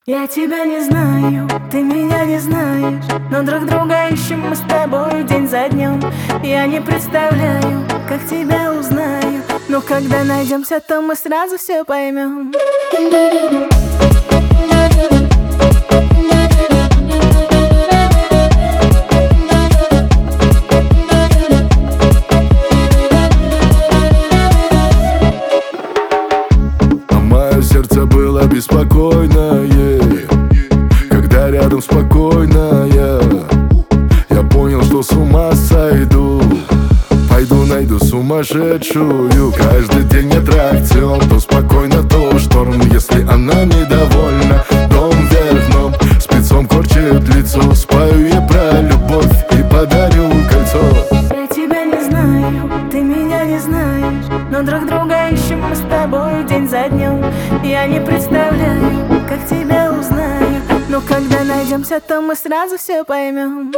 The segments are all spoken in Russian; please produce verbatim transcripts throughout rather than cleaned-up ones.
Я тебя не знаю, ты меня не знаешь, но друг друга ищем мы с тобой день за днем. Я не представляю, как тебя узнаю, но когда найдемся, то мы сразу все поймем. А мое сердце было беспокойное, когда рядом спокойная. Я понял, что с ума сойду. Пойду найду сумасшедшую. Каждый день аттракцион, то спокойно, то шторм. Если она недовольна, дом вверх дном, спецом корчит лицо. Спою ей про любовь и подарю кольцо. Я тебя не знаю, ты меня не знаешь, но друг друга ищем мы с тобой день за днем. Я не представляю, как тебя узнаю, но когда найдемся, то мы сразу все поймем.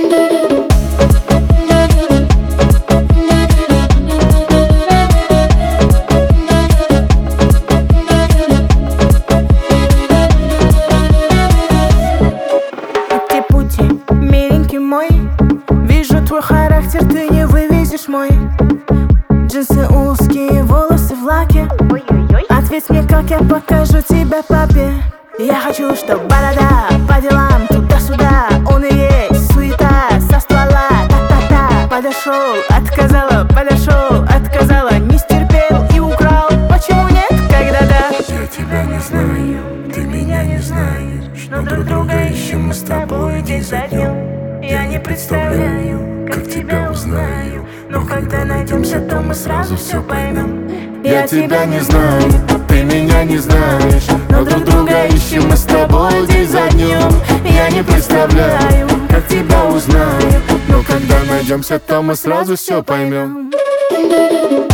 Эти пути, миленький мой, вижу твой характер, ты не вывезешь мой. Джинсы узкие, волосы в лаке. Ответь мне, как я покажу тебя папе. Я хочу, чтоб борода по делам туда-сюда. Он и есть суета со ствола, та-та-та. Подошел, отказала, подошел, отказала. Не стерпел и украл, почему нет, когда да? Я тебя не знаю, ты меня не знаешь, но друг друга ищем мы с тобой день за днем. Я не представляю, как тебя узнаю, но когда найдемся, то мы сразу все поймем. Я тебя не знаю, ты меня не знаешь, но друг друга ищем мы с тобой день за днем. Я не представляю, как тебя узнаю, но когда найдемся, то мы сразу все поймем.